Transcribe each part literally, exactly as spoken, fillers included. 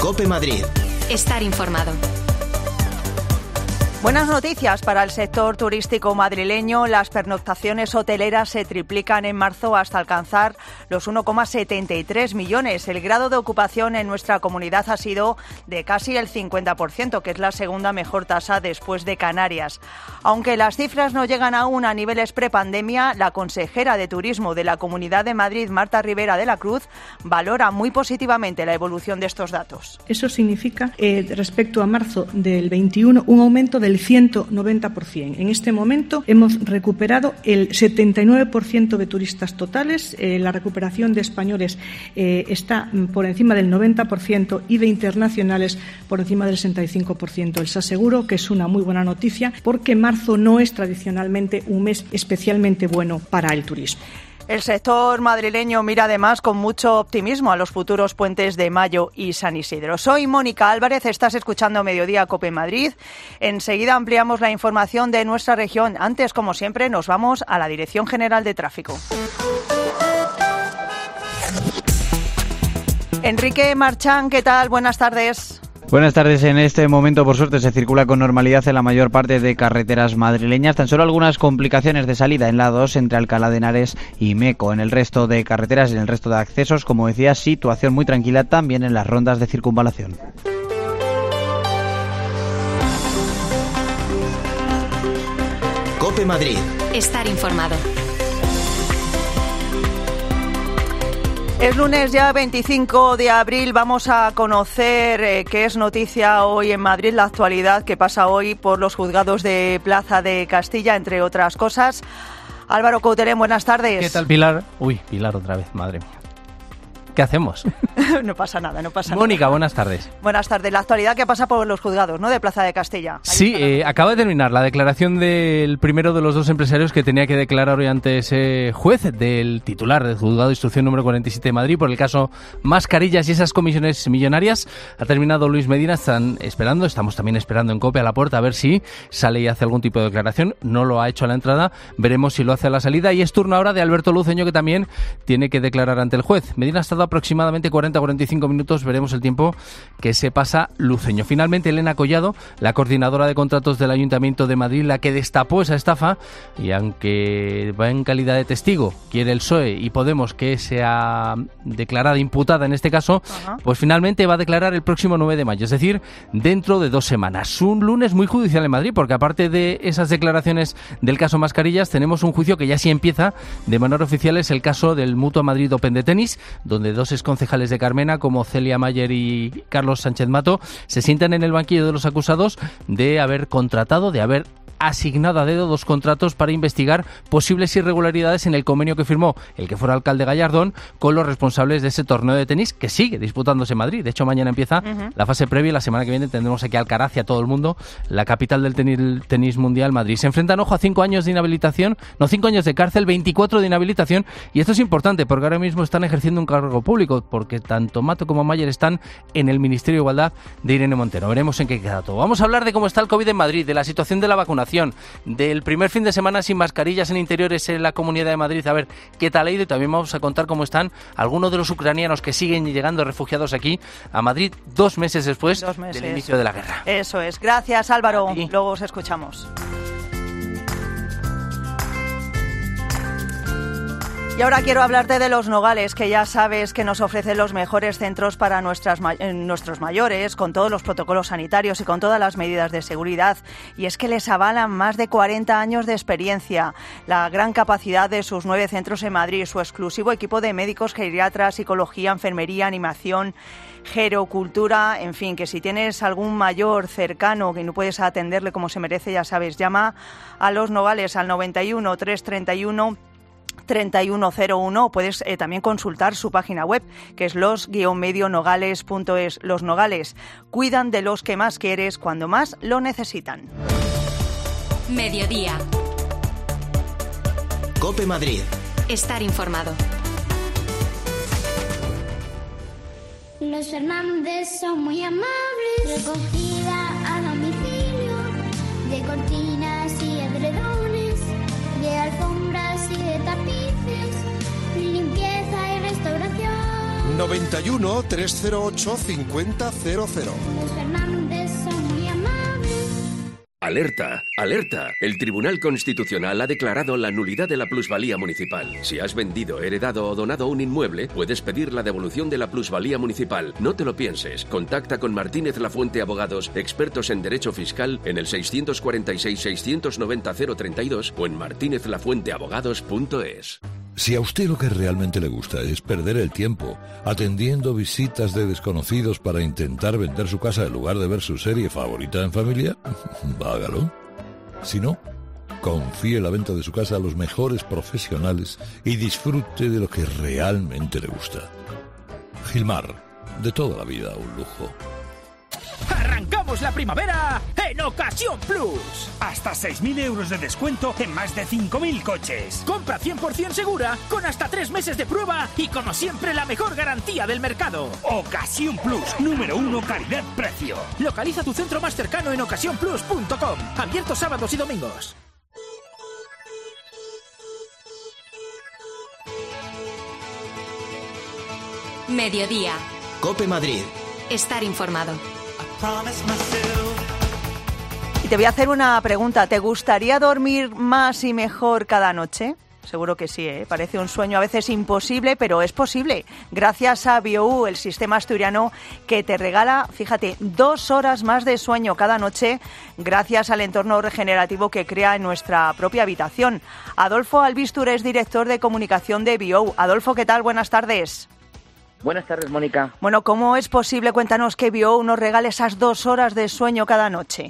COPE Madrid. Estar informado. Buenas noticias para el sector turístico madrileño. Las pernoctaciones hoteleras se triplican en marzo hasta alcanzar los uno coma setenta y tres millones. El grado de ocupación en nuestra comunidad ha sido de casi el cincuenta por ciento, que es la segunda mejor tasa después de Canarias. Aunque las cifras no llegan aún a niveles prepandemia, la consejera de Turismo de la Comunidad de Madrid, Marta Rivera de la Cruz, valora muy positivamente la evolución de estos datos. Eso significa, eh, respecto a marzo del veintiuno, un aumento del ciento noventa por ciento. En este momento hemos recuperado el setenta y nueve por ciento de turistas totales. Eh, la recuperación de españoles eh, está por encima del noventa por ciento y de internacionales por encima del sesenta y cinco por ciento. Les aseguro que es una muy buena noticia porque marzo no es tradicionalmente un mes especialmente bueno para el turismo. El sector madrileño mira además con mucho optimismo a los futuros puentes de Mayo y San Isidro. Soy Mónica Álvarez, estás escuchando Mediodía COPE Madrid. Enseguida ampliamos la información de nuestra región. Antes, como siempre, nos vamos a la Dirección General de Tráfico. Enrique Marchán, ¿qué tal? Buenas tardes. Buenas tardes. En este momento, por suerte, se circula con normalidad en la mayor parte de carreteras madrileñas. Tan solo algunas complicaciones de salida en la dos entre Alcalá de Henares y Meco. En el resto de carreteras y en el resto de accesos, como decía, situación muy tranquila también en las rondas de circunvalación. COPE Madrid. Estar informado. Es lunes ya veinticinco de abril, vamos a conocer eh, qué es noticia hoy en Madrid, la actualidad que pasa hoy por los juzgados de Plaza de Castilla, entre otras cosas. Álvaro Couterén, buenas tardes. ¿Qué tal, Pilar? Uy, Pilar otra vez, madre mía. ¿Qué hacemos? No pasa nada, no pasa Mónica, nada. Mónica, buenas tardes. Buenas tardes. La actualidad que pasa por los juzgados, ¿no?, de Plaza de Castilla. Ahí sí, eh, acaba de terminar la declaración del primero de los dos empresarios que tenía que declarar hoy ante ese juez del titular del juzgado de instrucción número cuarenta y siete de Madrid por el caso Mascarillas y esas comisiones millonarias. Ha terminado Luis Medina, están esperando, estamos también esperando en COPE a la puerta a ver si sale y hace algún tipo de declaración. No lo ha hecho a la entrada, veremos si lo hace a la salida. Y es turno ahora de Alberto Luceño, que también tiene que declarar ante el juez. Medina ha estado aproximadamente cuarenta a cuarenta y cinco minutos, veremos el tiempo que se pasa Luceño. Finalmente, Elena Collado, la coordinadora de contratos del Ayuntamiento de Madrid, la que destapó esa estafa, y aunque va en calidad de testigo, quiere el P S O E y Podemos que sea declarada imputada en este caso, Ajá. pues finalmente va a declarar el próximo nueve de mayo, es decir, dentro de dos semanas. Un lunes muy judicial en Madrid, porque aparte de esas declaraciones del caso Mascarillas, tenemos un juicio que ya sí empieza de manera oficial, es el caso del Mutua Madrid Open de tenis, donde dos exconcejales de Carmena, como Celia Mayer y Carlos Sánchez Mato, se sientan en el banquillo de los acusados de haber contratado, de haber asignado a dedo dos contratos para investigar posibles irregularidades en el convenio que firmó el que fuera alcalde Gallardón con los responsables de ese torneo de tenis que sigue disputándose en Madrid. De hecho, mañana empieza uh-huh. la fase previa y la semana que viene tendremos aquí a Alcaraz y a todo el mundo, la capital del tenis, tenis mundial, Madrid. Se enfrentan, ojo, a cinco años de inhabilitación, no cinco años de cárcel, veinticuatro de inhabilitación, y esto es importante porque ahora mismo están ejerciendo un cargo público, porque tanto Mato como Mayer están en el Ministerio de Igualdad de Irene Montero. Veremos en qué queda todo. Vamos a hablar de cómo está el COVID en Madrid, de la situación de la vacunación, del primer fin de semana sin mascarillas en interiores en la Comunidad de Madrid, a ver qué tal ha ido, y también vamos a contar cómo están algunos de los ucranianos que siguen llegando refugiados aquí a Madrid dos meses después dos meses. del inicio de la guerra. Eso es. Gracias, Álvaro. Luego os escuchamos. Y ahora quiero hablarte de Los Nogales, que ya sabes que nos ofrecen los mejores centros para nuestras, eh, nuestros mayores, con todos los protocolos sanitarios y con todas las medidas de seguridad. Y es que les avalan más de cuarenta años de experiencia, la gran capacidad de sus nueve centros en Madrid, su exclusivo equipo de médicos, geriatras, psicología, enfermería, animación, gerocultura, en fin, que si tienes algún mayor cercano que no puedes atenderle como se merece, ya sabes, llama a Los Nogales al noventa y uno, trescientos treinta y uno, treinta y uno cero uno. Puedes eh, también consultar su página web, que es los guion medio nogales punto es. Los Nogales cuidan de los que más quieres cuando más lo necesitan. Mediodía. COPE Madrid. Estar informado. Los Fernández son muy amables. Recogida a domicilio de cortinas y edredones, de alfombras y de tapices, limpieza y restauración. noventa y uno, trescientos ocho, cincuenta cero cero. Los Fernández son muy amables. Alerta, alerta. El Tribunal Constitucional ha declarado la nulidad de la plusvalía municipal. Si has vendido, heredado o donado un inmueble, puedes pedir la devolución de la plusvalía municipal. No te lo pienses. Contacta con Martínez Lafuente Abogados, expertos en derecho fiscal, en el seiscientos cuarenta y seis, seiscientos noventa, cero treinta y dos o en martinez lafuente abogados punto es. Si a usted lo que realmente le gusta es perder el tiempo atendiendo visitas de desconocidos para intentar vender su casa en lugar de ver su serie favorita en familia, hágalo. Si no, confíe la venta de su casa a los mejores profesionales y disfrute de lo que realmente le gusta. Gilmar, de toda la vida un lujo. ¡Arrancamos la primavera en Ocasión Plus! Hasta seis mil euros de descuento en más de cinco mil coches. Compra cien por ciento segura con hasta tres meses de prueba y, como siempre, la mejor garantía del mercado. Ocasión Plus, número uno, calidad-precio. Localiza tu centro más cercano en ocasión plus punto com. Abierto sábados y domingos. Mediodía. COPE Madrid. Estar informado. Y te voy a hacer una pregunta. ¿Te gustaría dormir más y mejor cada noche? Seguro que sí, ¿eh? Parece un sueño a veces imposible, pero es posible. Gracias a BioU, el sistema asturiano que te regala, fíjate, dos horas más de sueño cada noche gracias al entorno regenerativo que crea en nuestra propia habitación. Adolfo Albistur es director de comunicación de BioU. Adolfo, ¿qué tal? Buenas tardes. Buenas tardes, Mónica. Bueno, ¿cómo es posible? Cuéntanos que BioU nos regale esas dos horas de sueño cada noche.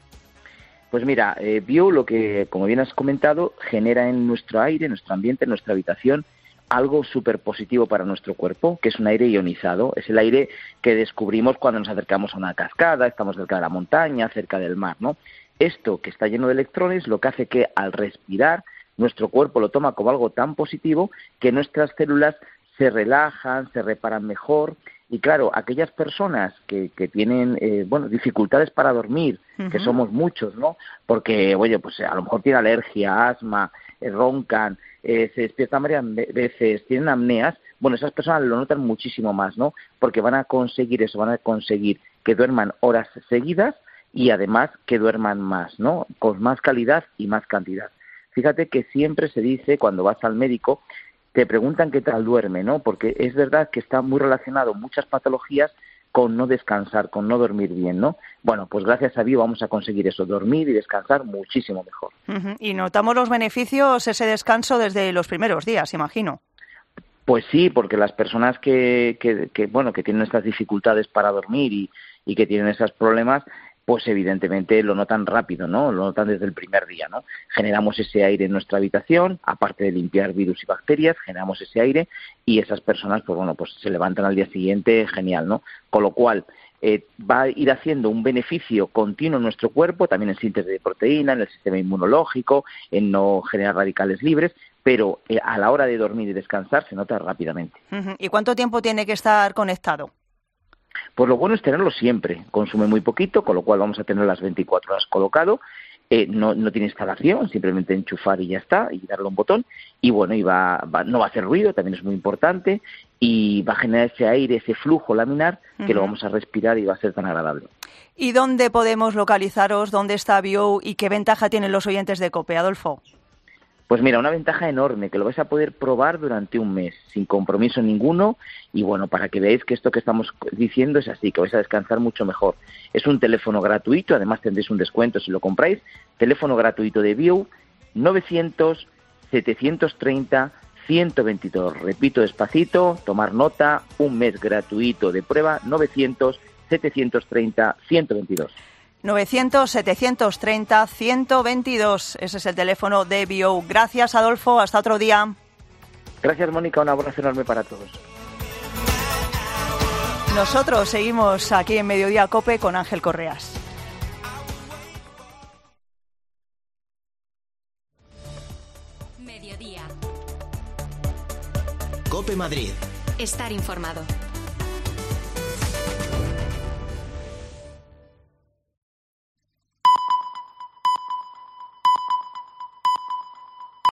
Pues mira, eh, BioU, lo que, como bien has comentado, genera en nuestro aire, en nuestro ambiente, en nuestra habitación, algo súper positivo para nuestro cuerpo, que es un aire ionizado. Es el aire que descubrimos cuando nos acercamos a una cascada, estamos cerca de la montaña, cerca del mar, ¿no? Esto, que está lleno de electrones, lo que hace que al respirar, nuestro cuerpo lo toma como algo tan positivo que nuestras células se relajan, se reparan mejor. Y claro, aquellas personas que, que tienen eh, bueno, dificultades para dormir, uh-huh. que somos muchos, ¿no? Porque, oye, pues a lo mejor tienen alergia, asma, eh, roncan, eh, se despiertan varias veces, tienen apneas, bueno, esas personas lo notan muchísimo más, ¿no? Porque van a conseguir eso, van a conseguir que duerman horas seguidas y además que duerman más, ¿no? Con más calidad y más cantidad. Fíjate que siempre se dice, cuando vas al médico, te preguntan qué tal duerme, ¿no? Porque es verdad que está muy relacionado muchas patologías con no descansar, con no dormir bien, ¿no? Bueno, pues gracias a BioU vamos a conseguir eso, dormir y descansar muchísimo mejor. Uh-huh. Y notamos los beneficios, ese descanso desde los primeros días, imagino. Pues sí, porque las personas que, que, que bueno, que tienen estas dificultades para dormir y, y que tienen esos problemas, pues evidentemente lo notan rápido, ¿no? Lo notan desde el primer día, ¿no? Generamos ese aire en nuestra habitación, aparte de limpiar virus y bacterias, generamos ese aire y esas personas, pues bueno, pues se levantan al día siguiente, genial, ¿no? Con lo cual, eh, va a ir haciendo un beneficio continuo en nuestro cuerpo, también en síntesis de proteína, en el sistema inmunológico, en no generar radicales libres, pero eh, a la hora de dormir y descansar se nota rápidamente. Uh-huh. ¿Y cuánto tiempo tiene que estar conectado? Pues lo bueno es tenerlo siempre, consume muy poquito, con lo cual vamos a tener las veinticuatro horas colocado, eh, no, no tiene instalación, simplemente enchufar y ya está, y darle un botón, y bueno, y va, va, no va a hacer ruido, también es muy importante, y va a generar ese aire, ese flujo laminar, que uh-huh. lo vamos a respirar y va a ser tan agradable. ¿Y dónde podemos localizaros? ¿Dónde está BioU? ¿Y qué ventaja tienen los oyentes de COPE, Adolfo? Pues mira, una ventaja enorme, que lo vais a poder probar durante un mes, sin compromiso ninguno, y bueno, para que veáis que esto que estamos diciendo es así, que vais a descansar mucho mejor. Es un teléfono gratuito, además tendréis un descuento si lo compráis, teléfono gratuito de BioU, novecientos, setecientos treinta, ciento veintidós. Repito despacito, tomar nota, un mes gratuito de prueba, novecientos, setecientos treinta, ciento veintidós. novecientos, setecientos treinta, ciento veintidós. Ese es el teléfono de BioU. Gracias, Adolfo. Hasta otro día. Gracias, Mónica. Un abrazo enorme para todos. Nosotros seguimos aquí en Mediodía COPE con Ángel Correas. Mediodía. COPE Madrid. Estar informado.